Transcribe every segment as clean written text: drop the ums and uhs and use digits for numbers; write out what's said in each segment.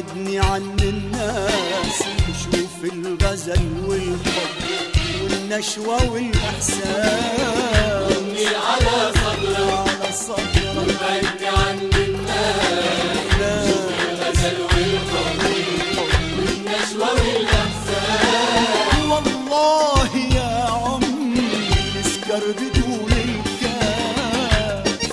وابعدني عن الناس، شوف الغزل والحب والنشوة والإحساس. ضمني على صدرك وابعدني عن الناس، شوف الغزل والحب والنشوة والإحساس. والله يا عمي نسكر بدون الكاس.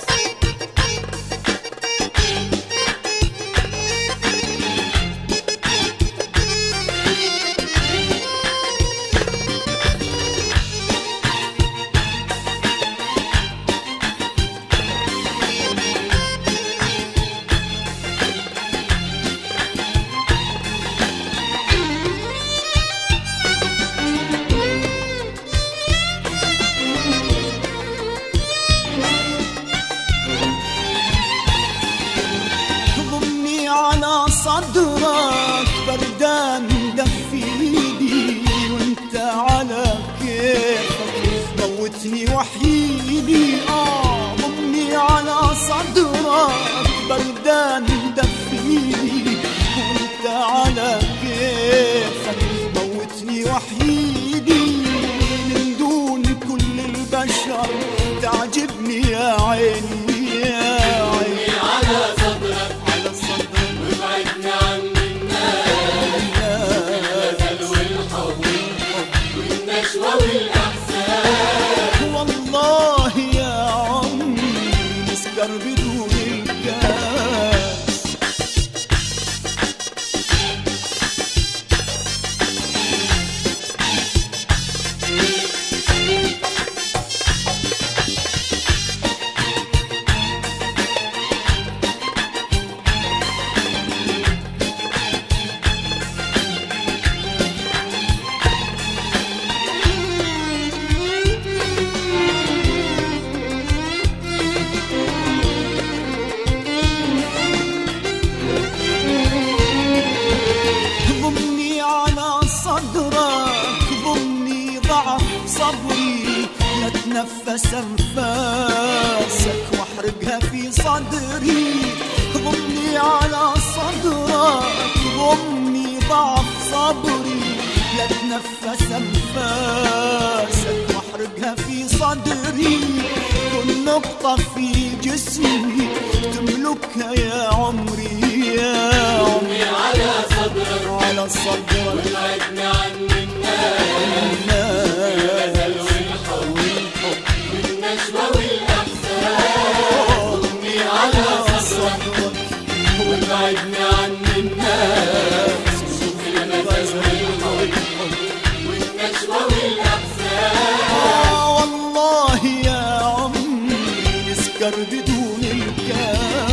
على صدرك بردان دفي ايدي، وانت على كيفك موتني وحيدي. ضمني على صدرك بردان دفي ايدي، وانت على كيفك موتني وحيدي. من دون كل البشر تعجبني يا عيني يا عيني. على صدرك وابعدني عن الناس، والحب والنشوة والإحساس. والله يا عمي نسكر بدون الكاس. ضمني على صدرك، ضمني ضعف صبري، لاتنفس انفاسك واحرقها في صدري. ضمني على صدرك، ضمني ضعف صبري، لاتنفس انفاسك واحرقها في صدري. كل نقطة في جسمي تملكها يا عمري يا عمري. على صدرك وابعدني عن الناس، والحب والنشوة والإحساس. ضمني على صدرك وابعدني عن الناس، شوف الغزل والحب والنشوة والإحساس. والله يا عمي نسكر بدون الكاس.